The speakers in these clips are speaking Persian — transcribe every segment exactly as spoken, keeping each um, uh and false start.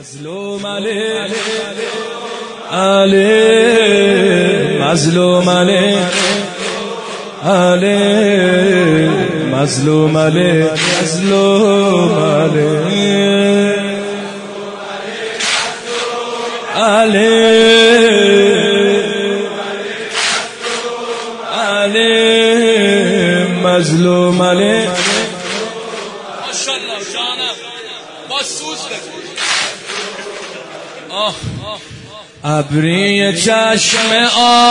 مظلوم علی علی مظلوم علی علی مظلوم علی مظلوم علی علی علی مظلوم علی. ماشاءالله جانم با سوز بگو. آه ابری چشم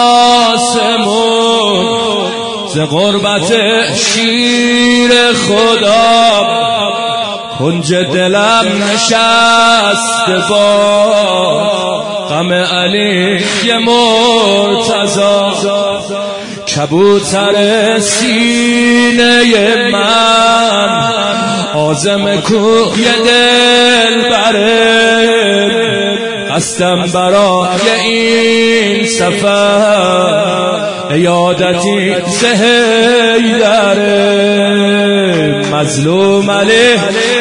آسمون ز غربت شیر خدا کنج دلم نشست با غم علی مرتضی. کبوتر سینه من عازم کوی دل بره قصدم برای این سفر عیادتی زهیدره. مظلوم علی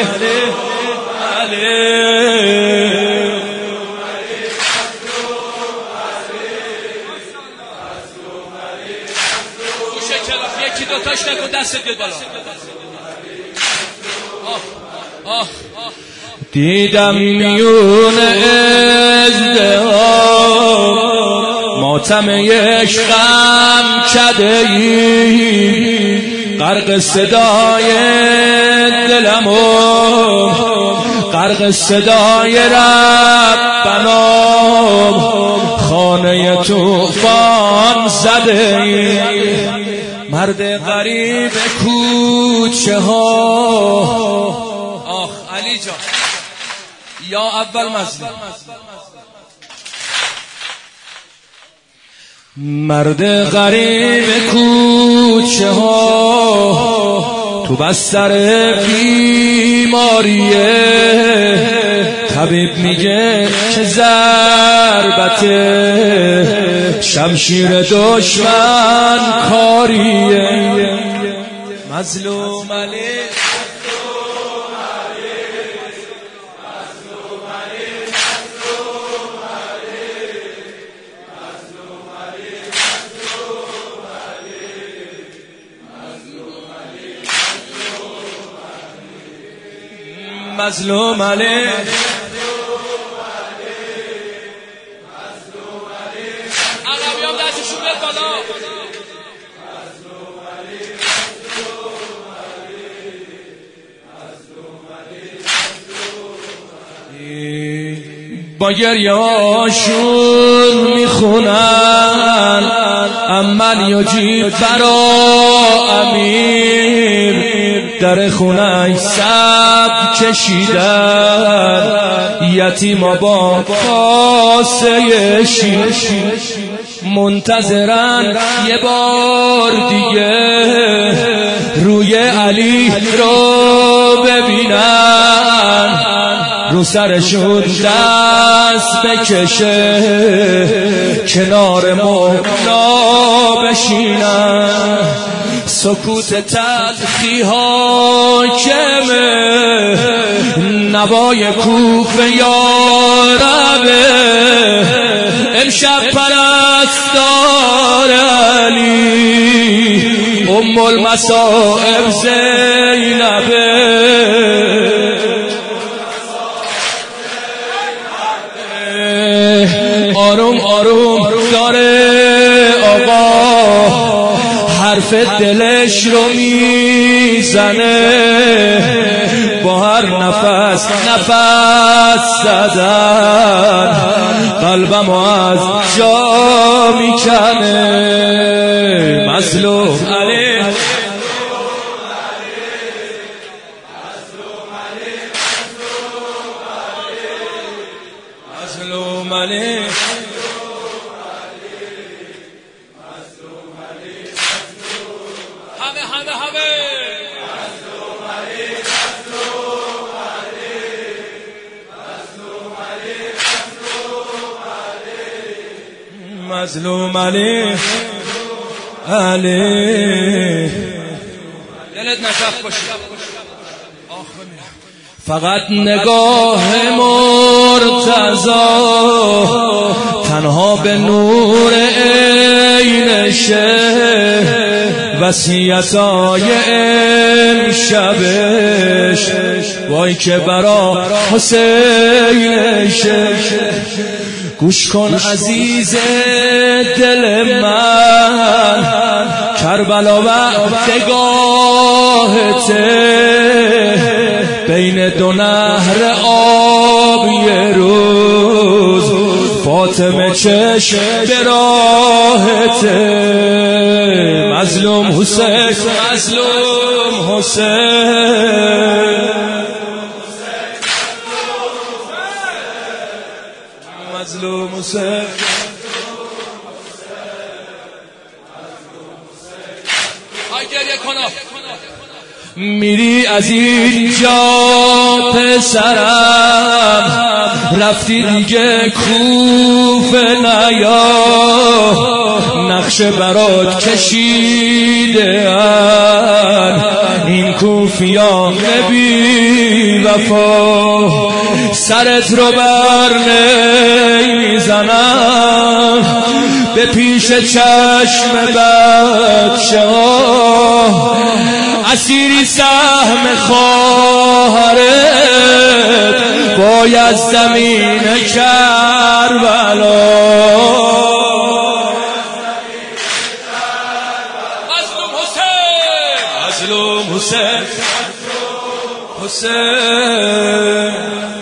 یکی دوتاش نکن دست بیاد بالا. آه آه دیدم میون ازدهام ماتم عشقم کده‌ای غرق صدای دلمو غرق صدای ربنا خانه طوفان زده‌ای. مرد غریب کوچه ها. آخ علی جان یا اول مظلوم. مرد غریب کوچه ها تو بستر بیماریه طبیب میگه که ضربت شمشیر دشمن کاریه. مظلوم علی مظلوم علی عربیام دستشون بیاد بالا. با گریه‌هاشون میخونن امن و جیب برا امیر در خونه سب کشیدن یتیما با کاسه شیر منتظرن یه بار دیگه روی علی رو ببینن رو سرشون دست بکشه کنار مولا بشینن. سکوت تلخی حاکمه نوای کوفه یاربه امشب پرستار علی ام المصائب زینبه. آروم آروم داره آقا حرف دلش رو میزنه با هر نفس نفس زدن قلبم از جا میکنه. مظلوم علی مظلوم علی همه همه همه مظلوم علی علی دلت نشف باشه. فقط نگاه مرد مرتضی تنها به نور عینشه وصیتای امشبش وای که برا حسینشه گوش کن عزیز دل من کربلا وقتگاهته بین دو نهر آب یه روز فاطمه چشم به راهته مظلوم حسین مظلوم حسین مظلوم حسین میری از اینجا پسرم رفتی دیگه کوفه نیا نقشه برات کشیده ان این کوفیان بی وفا سرت رو بر نمیزنم به پیش چشم بچه ها اسیری سهم خواهرت باید زمین کربلا مظلوم حسین مظلوم حسین حسین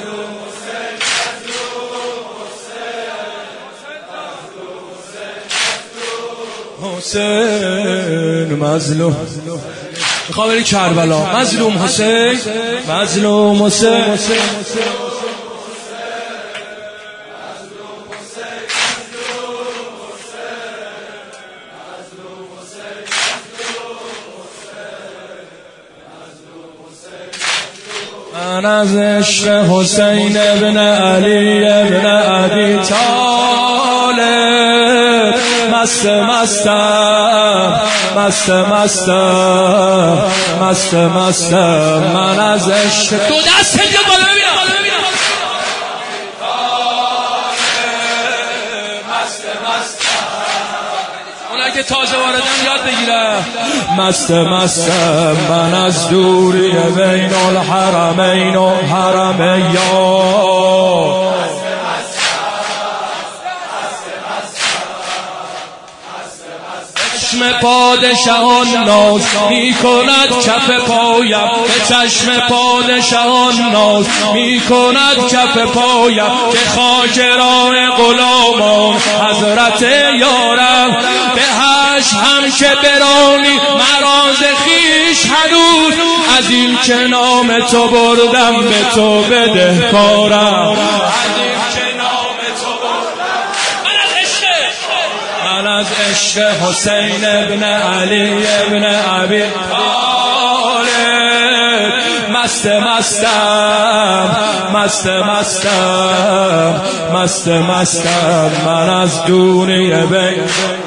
حسین مظلوم میخوام بری کربلا مظلوم حسین مظلوم حسین من از عشق حسین ابن علی ابن ابی طالب مست مستم مست مستم مست مستم من از عشق دو دست هدیه بالا ببینم مست مستم اونایی که تازه واردن یاد بگیرم مست مستم من از دوری بین الحرمین و حرمیان چشم پادشاهان ناز می کند کف پایم به چشم پادشاهان ناز می کند کف پایم که خاکران غلامان حضرت یارم به هش هم که برانی مراز خیش هنوز از این که نام تو بردم به تو بدهکارم از عشق حسین ابن علی ابن ابی طالب مست مستم مست مستم مست مستم من از دوری بین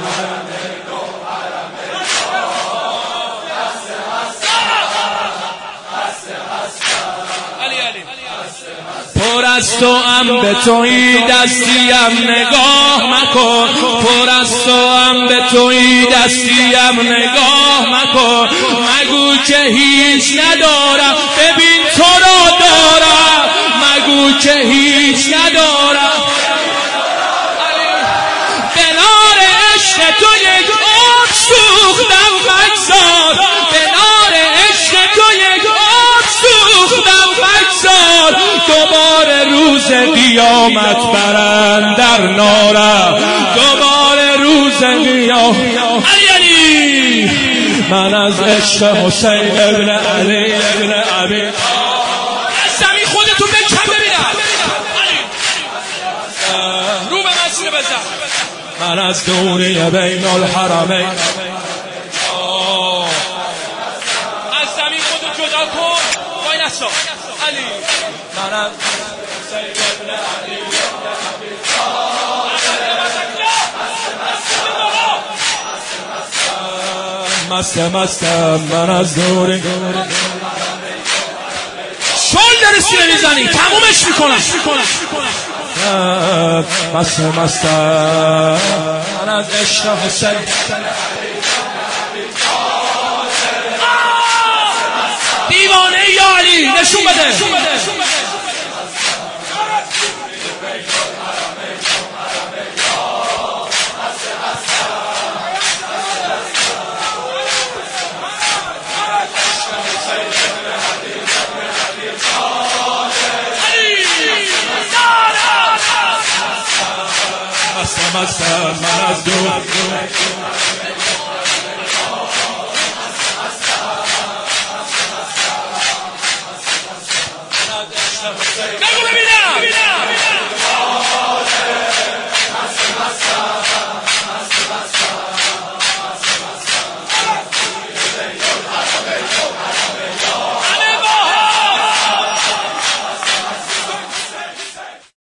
پر از تو ام به توی دستیم نگاه مکن پر از تو ام به توی دستیم نگاه مکن مگو که هیچ ندارم ببین تو را دارم مگو که هیچ ندارم به نار عشق تو یک آب سوختم مگذار به نار عشق تو یک آب سوختم مگذار دوباره روز قیامت برندر نارم دوباره روز قیامت علی من از عشق حسین ابن علی ابن ابی زمین خودتون بکن ببینم رو به مسیر بزن من از دوری بین الحرمین از زمین خودت جدا کن وای نسا علی من از حسین ابن علی مست مستم من از دوری شل در سینه میزنی تمومش میکنم مست مستم من از عشق حسین دیوانه یا علی نشون بده مستم من از دو